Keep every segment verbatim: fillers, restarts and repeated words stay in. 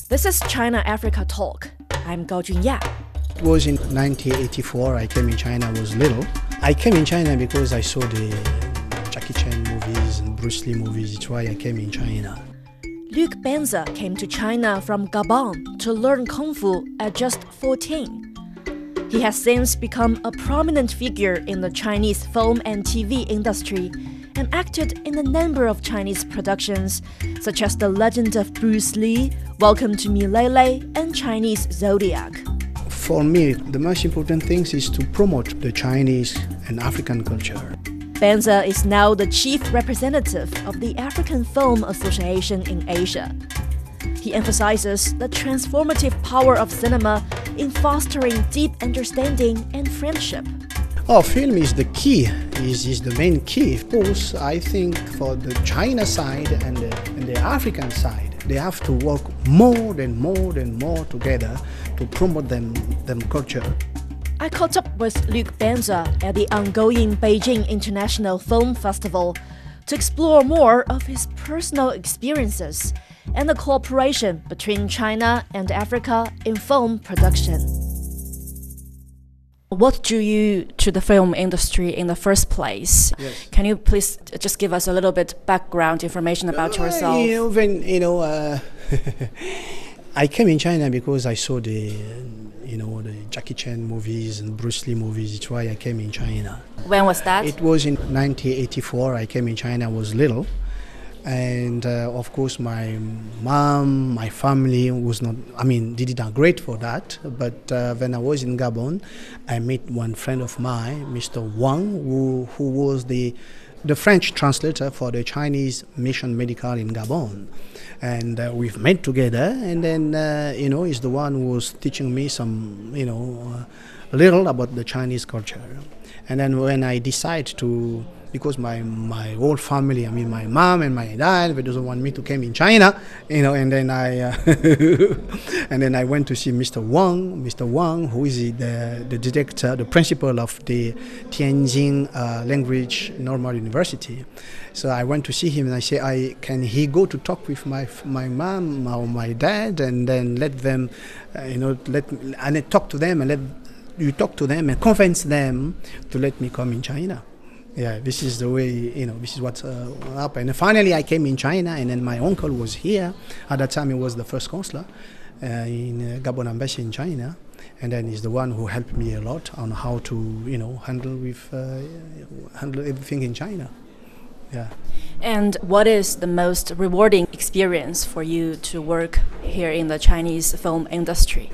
This is China Africa Talk. I'm Gao Junya. It was in nineteen eighty-four. I came in China. I was little. I came in China because I saw the Jackie Chan movies and Bruce Lee movies. It's why I came in China. Luc Benza came to China from Gabon to learn Kung Fu at just fourteen. He has since become a prominent figure in the Chinese film and T V industry and acted in a number of Chinese productions, such as The Legend of Bruce Lee, Welcome to Milele, and Chinese Zodiac. For me, the most important thing is to promote the Chinese and African culture. Benza is now the chief representative of the African Film Association in Asia. He emphasizes the transformative power of cinema in fostering deep understanding and friendship. Oh, film is the key, is, is the main key. Of course, I think for the China side and the, and the African side, they have to work more and more and more together to promote them, them culture. I caught up with Luc Benza at the ongoing Beijing International Film Festival to explore more of his personal experiences and the cooperation between China and Africa in film production. What drew you to the film industry in the first place? Yes. Can you please just give us a little bit background information about uh, yourself? You know, when, you know, uh, I came in China because I saw the, you know, the Jackie Chan movies and Bruce Lee movies. It's why I came in China. When was that? It was in nineteen eighty-four. I came in China. I was little. And uh, of course, my mom, my family was not, I mean, did not great for that. But uh, when I was in Gabon, I met one friend of mine, Mister Wang, who, who was the, the French translator for the Chinese Mission Medical in Gabon. And uh, we've met together, and then, uh, you know, he's the one who was teaching me some, you know, uh, little about the Chinese culture. And then when I decide to, because my my whole family, I mean my mom and my dad, they doesn't want me to come in China, you know, and then I uh, and then I went to see Mister Wang, Mister Wang, who is the the director, the principal of the Tianjin uh, Language Normal University. So I went to see him, and I say, I can he go to talk with my my mom or my dad, and then let them, uh, you know, let and I talk to them and let you talk to them and convince them to let me come in China. Yeah, this is the way, you know, this is what uh, happened. And finally, I came in China, and then my uncle was here. At that time, he was the first consular uh, in uh, Gabon Embassy in China. And then he's the one who helped me a lot on how to, you know, handle with uh, handle everything in China. Yeah. And what is the most rewarding experience for you to work here in the Chinese film industry?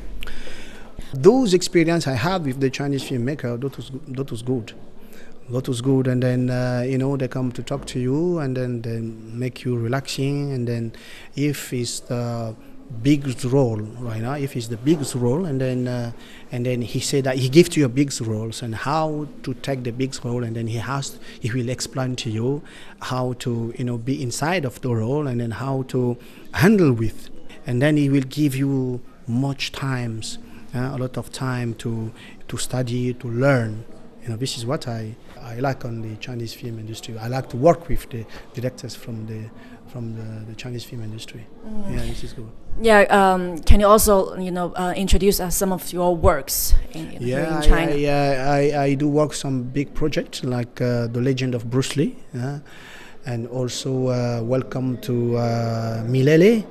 Those experience I had with the Chinese filmmaker, that was that was good. That was good, and then uh, you know, they come to talk to you, and then they make you relaxing, and then if it's the biggest role right now, if it's the biggest role, and then uh, and then he said that he gives you your biggest roles and how to take the biggest role, and then he has he will explain to you how to, you know, be inside of the role, and then how to handle with, and then he will give you much times, uh, a lot of time to to study, to learn. You know, this is what I, I like on the Chinese film industry. I like to work with the directors from the from the, the Chinese film industry. Mm. Yeah, this is good. Yeah, um, can you also, you know, uh, introduce us some of your works in, in, yeah, in China? Yeah, I, I, I do work some big projects like uh, The Legend of Bruce Lee, uh, and also uh, Welcome to uh, Milele,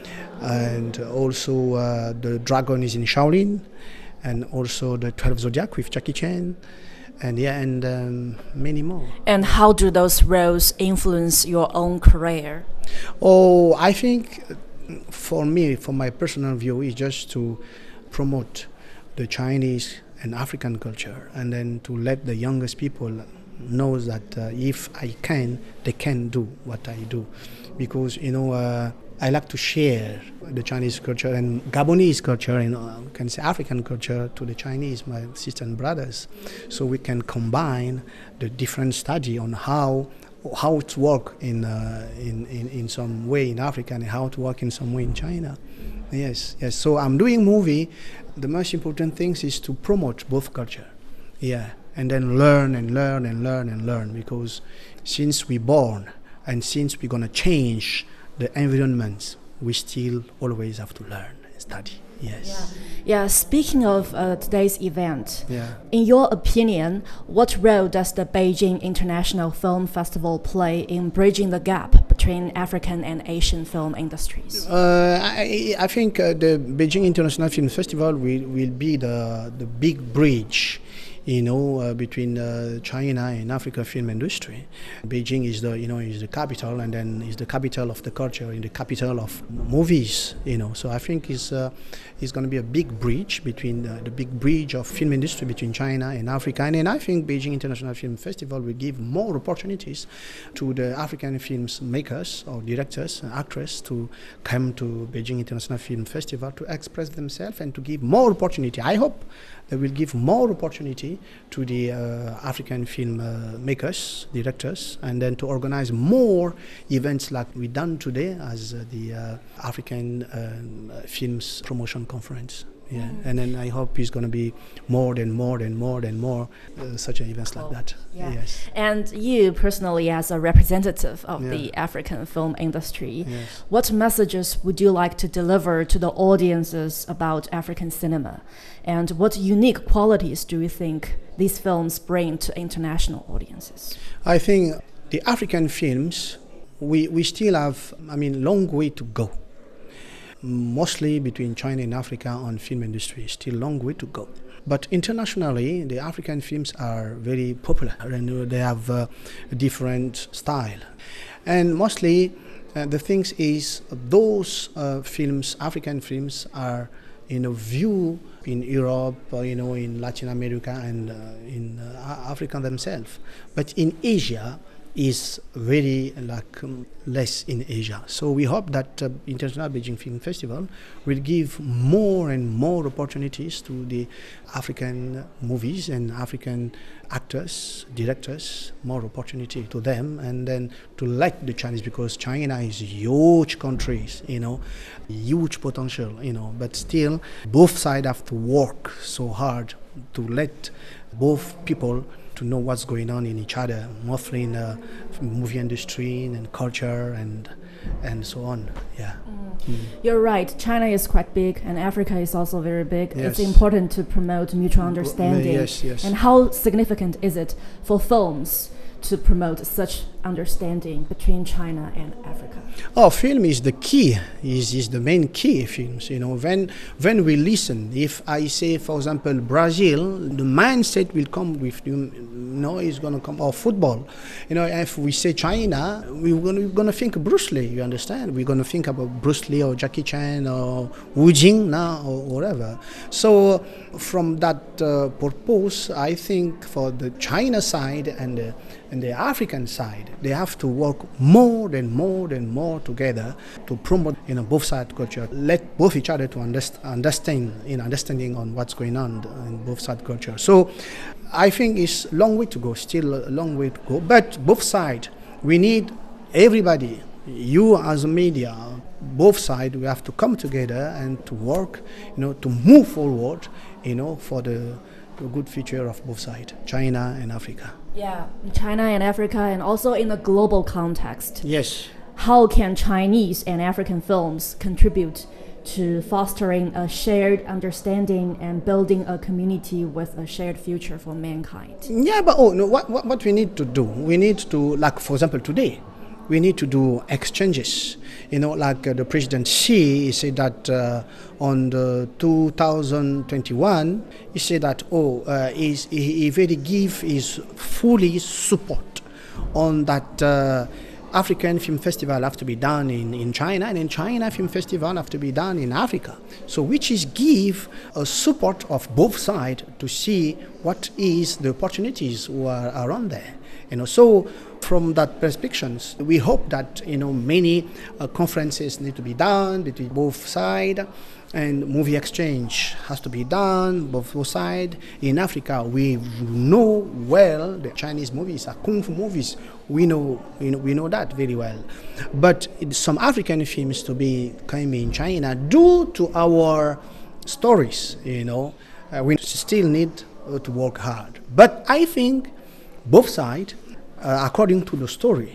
and also uh, The Dragon is in Shaolin, and also The twelve Zodiac with Jackie Chan. And yeah, and um, many more. And how do those roles influence your own career? Oh, I think for me, for my personal view, is just to promote the Chinese and African culture, and then to let the youngest people know that uh, if I can, they can do what I do. Because, you know, uh, I like to share the Chinese culture and Gabonese culture and uh, can say African culture to the Chinese, my sisters and brothers, so we can combine the different study on how how to work in, uh, in in in some way in Africa and how to work in some way in China. Yes, yes. So I'm doing movie. The most important thing is to promote both culture. Yeah, and then learn and learn and learn and learn, because since we're born and since we're gonna change the environments we still always have to learn and study. Yes. Yeah. Yeah. Speaking of uh, today's event, Yeah. in your opinion, what role does the Beijing International Film Festival play in bridging the gap between African and Asian film industries? Uh, I, I think uh, the Beijing International Film Festival will, will be the, the big bridge, you know, uh, between uh, China and Africa film industry. Beijing is the, you know, is the capital, and then is the capital of the culture, and the capital of movies, you know. So I think it's uh, it's going to be a big bridge between uh, the big bridge of film industry between China and Africa, and, and I think Beijing International Film Festival will give more opportunities to the African films makers or directors and actors to come to Beijing International Film Festival to express themselves and to give more opportunity. I hope they will give more opportunity to the uh, African film uh, makers, directors, and then to organize more events like we done today as uh, the uh, African uh, Films Promotion Conference. Yeah, mm. And then I hope it's going to be more and more and more and more uh, such events cool. like that. Yeah. Yes. And you personally, as a representative of yeah. the African film industry, yes. what messages would you like to deliver to the audiences about African cinema? And what unique qualities do you think these films bring to international audiences? I think the African films, we, we still have, I mean, long way to go. Mostly between China and Africa on film industry, still long way to go. But internationally, the African films are very popular and they have uh, a different style. And mostly uh, the thing is those uh, films, African films, are in a view in Europe, uh, you know, in Latin America and uh, in uh, Africa themselves. But in Asia, is very like um, less in Asia. So we hope that uh, International Beijing Film Festival will give more and more opportunities to the African movies and African actors, directors, more opportunity to them, and then to let the Chinese, because China is a huge country, you know, huge potential, you know, but still both sides have to work so hard to let both people to know what's going on in each other, mostly in the movie industry and culture and and so on. Yeah. Mm. Mm. You're right. China is quite big, and Africa is also very big. Yes. It's important to promote mutual understanding. Yes, yes. And how significant is it for films to promote such understanding between China and Africa? Oh, film is the key, is, is the main key films, you know. When when we listen, if I say, for example, Brazil, the mindset will come with, you know, is going to come, or football. You know, if we say China, we're going we're going to think Bruce Lee, you understand? We're going to think about Bruce Lee or Jackie Chan or Wu Jing now or whatever. So from that uh, purpose, I think for the China side and the, and the African side, they have to work more and more and more together to promote, you know, both side culture. Let both each other to underst- understand, you know, understanding on what's going on in both side culture. So I think it's a long way to go, still a long way to go. But both sides, we need everybody, you as a media, both sides, we have to come together and to work, you know, to move forward, you know, for the, the good future of both sides, China and Africa. Yeah, China and Africa, and also in a global context. Yes. How can Chinese and African films contribute to fostering a shared understanding and building a community with a shared future for mankind? Yeah, but oh no, what, what, what we need to do, we need to, like for example today, we need to do exchanges. You know, like uh, the President Xi, he said that uh, on the two thousand twenty-one, he said that, oh, uh, he's, he, he really give his fully support on that uh, African Film Festival have to be done in, in China, and in China Film Festival have to be done in Africa. So which is give a support of both sides to see what is the opportunities who are around there. You know, so from that perspective, we hope that, you know, many uh, conferences need to be done between both sides, and movie exchange has to be done both sides. In Africa, we know well the Chinese movies are kung fu movies. We know, you know, we know that very well. But some African films to be coming in China due to our stories, you know, uh, we still need uh, to work hard. But I think both sides, uh, according to the story,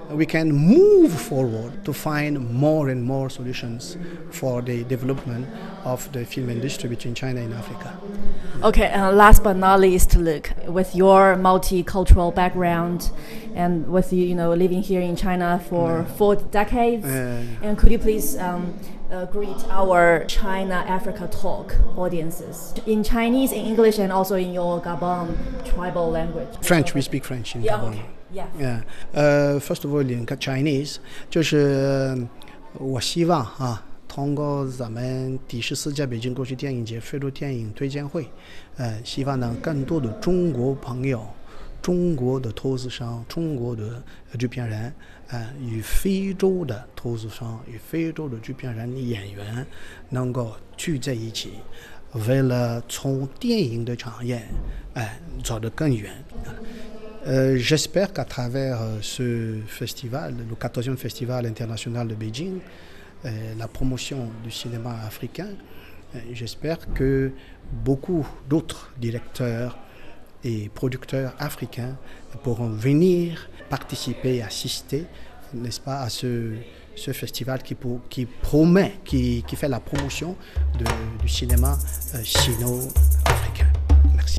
we can move forward to find more and more solutions for the development of the film industry between China and Africa. Okay, uh, last but not least, Luke, with your multicultural background and with you, you know, living here in China for yeah. four decades, uh, and could you please um, uh, greet our China-Africa Talk audiences in Chinese, in English, and also in your Gabon tribal language? French, we speak French in yeah, Gabon. Okay. Yeah. Yeah. Uh, first of all, in Chinese, 就是我希望啊。通过咱们第十四届北京国际电影节非洲电影推荐会，呃，希望呢更多的中国朋友、中国的投资商、中国的制片人，呃，与非洲的投资商、与非洲的制片人、演员能够聚在一起，为了从电影的产业，哎、呃，走得更远。Euh, j'espère qu'à travers ce festival, le quatorzième Festival international de Beijing, euh, la promotion du cinéma africain, euh, j'espère que beaucoup d'autres directeurs et producteurs africains pourront venir participer, assister, n'est-ce pas, à ce, ce festival qui, pour, qui promet, qui, qui fait la promotion de, du cinéma euh, sino-africain. Merci.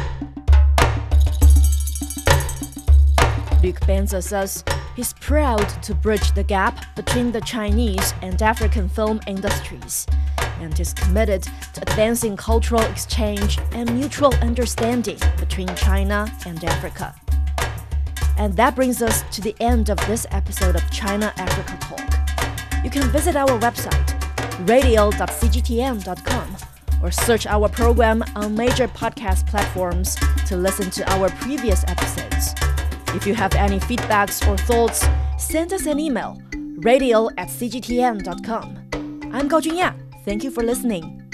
Luc Benza says he's proud to bridge the gap between the Chinese and African film industries, and is committed to advancing cultural exchange and mutual understanding between China and Africa. And that brings us to the end of this episode of China Africa Talk. You can visit our website, radio dot c g t n dot com, or search our program on major podcast platforms to listen to our previous episodes. If you have any feedbacks or thoughts, send us an email, radio at c g t n dot com. I'm Gao Junya. Thank you for listening.